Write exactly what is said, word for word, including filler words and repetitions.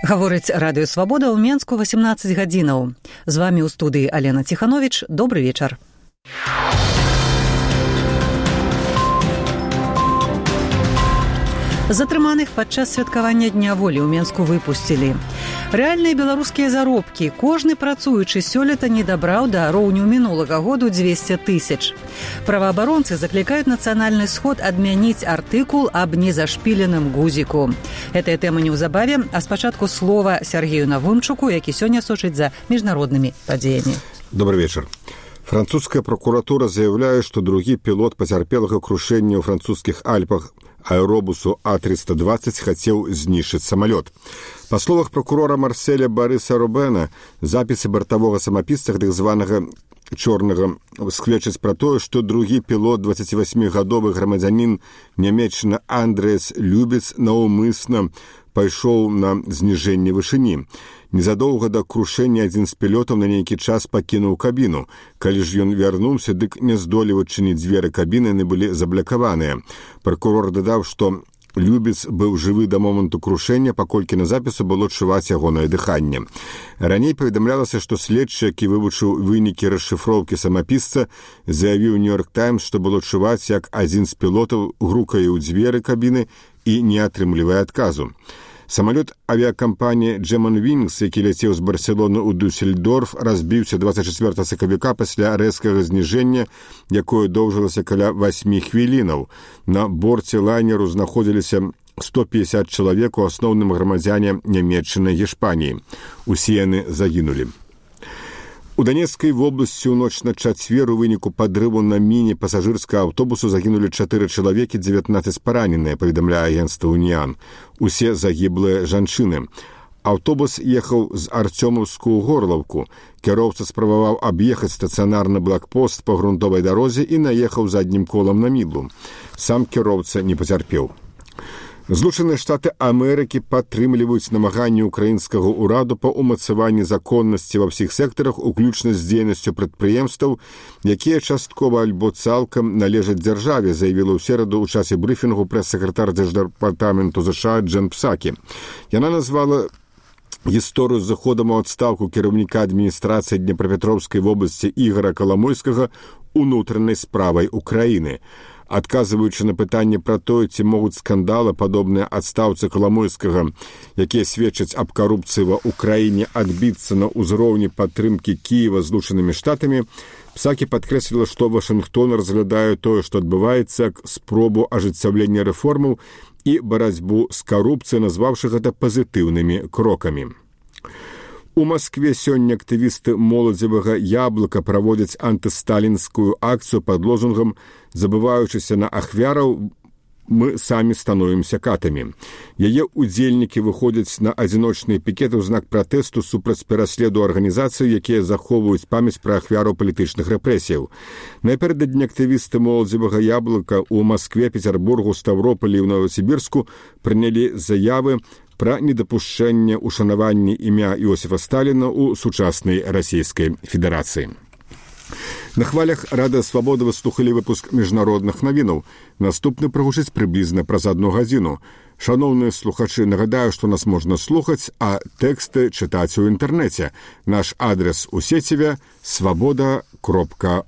Гаворыць радыё Свабода ў Менску восемнадцать гадзінаў. З вамі ў студыі Алена Ціхановіч. Добры вечар. Затрыманых падчас святкавання Дня волі ў Менску выпусцілі. Рэальныя беларускія заробкі. Кожны працуючы сёлета не дабраў да роўню мінулага году дзвесце тысяч. Праваабаронцы заклікаюць нацыянальны сход адмяніць артыкул аб незашпіленым гузіку. Гэтая тэма неўзабаве, а спачатку слова Сергею Навумчуку, які сёння сочыць за міжнароднымі падзеямі. Добрый вечер. Французская прокуратура заявляет, что другі пілот пацярпелага крушэння ў французскіх Альпах аэробусу А триста двадцать хотел знішчыць самолет. По словах прокурора Марселя Барыса Рубена, записи бортового самописца так званого чорнага сведчаць пра тое, што другі пілот дваццацівасьмігадовы грамадзянін нямецчына Андрэас Любец наўмысна пайшоў на зніжэнне вышыні. Незадоўга да крушэння адзін з пілётаў на нейкі час пакінуў кабіну. Калі ж ён вярнуўся, дык не здолеў адчыніць дзверы кабіны, яны былі заблакаваныя. Пракурор дадаў, што Любец быў жывы да моманту крушэння, паколькі на запісу было чуваць ягонае дыханне. Раней паведамлялася, што следчы, які вывучыў вынікі расшыфроўкі самапісца, заявіў Нью-Йорк Таймс, што было чуваць, як адзін з пілотаў грукае ў дзверы кабіны і не атрымлівае адказу. Самолет авиакомпании Germanwings, які ляцеў з Барселоны ў Дюссельдорф, разбіўся дваццаць чацвёртага сакавіка пасля рэзкага зніжэння, якое доўжылася каля восьмі хвілінаў. На борце лайнеру знаходзіліся сто пятьдесят чалавек, у асноўным грамадзяне Нямецчыны і Іспаніі. Усе яны загінулі. У Донецкай вобласці ў ноч на чацвер у выніку падрыву на міні пасажырскага аўтобусу загінулі чатыры чалавекі, дзевятнаццаць параненыя, паведамляе агенцтва «Уніан». Усе загіблыя жанчыны. Аўтобус ехаў з Арцёмаўску ў Горлаўку. Кіроўца спрабаваў аб'ехаць стацыянарны блакпост па грунтовай дарозе і наехаў заднім колам на мідлу. Сам кіроўца не пацярпеў. Злучаныя Штаты Амерыкі падтрымліваюць намаганні ўкраінскага ўраду па ўмацаванні законнасці ва ўсіх сектарах, уключна з дзейнасцю прадпрыемстваў, якія часткова альбо цалкам належаць дзяржаве, заявіла ў сераду ў часе брыфінгу прэс-сакратар Дзярждэпартаменту США Джен Псакі. Яна назвала гісторыю з заходам у адстаўку кіраўніка адміністрацыі Днепрапетроўскай вобласці Ігора Каламойскага унутранай справай Украіны. Адказваючы на пытанне пра тое, ці могуць скандалы, падобныя адстаўцы Каламойскага, якія сведчаць аб карупцыі ва ўкраіне, адбіцца на ўзроўні падтрымкі Кіева Злучанымі Штатамі, Псакі падкрэсліла, што Вашынгтон разглядае тое, што адбываецца, як спробу ажыццяўлення рэформаў і барацьбу з карупцыяй, назваўшы гэта пазітыўнымі крокамі. У Маскве сёння актывісты моладзевага яблыка праводзяць антысталінскую акцыю пад лозунгам «Забываючыся на ахвяраў, мы самі становімся катамі». Яе удзельнікі выходзяць на адзіночныя пікеты ў знак пратэсту супраць пераследу арганізацый, якія захоўваюць памяць пра ахвяраў палітычных рэпрэсіяў. Напярэдадні актывісты моладзевага яблыка ў Маскве, Пецярбургу, Ставропалі і ў Новасібірску прынялі заявы пра недапушчэнне ушанавання імя Іосіфа Сталіна ў сучаснай Расійскай Федэрацыі. На хвалях Радыё Свабода вы слухалі выпуск міжнародных навінаў. Наступны прагучыць прыблізна праз адну гадзіну. Шаноўныя слухачы, нагадаю, што нас можна слухаць, а тэксты чытаць у інтэрнэце. Наш адрес у сеціве свабода кропка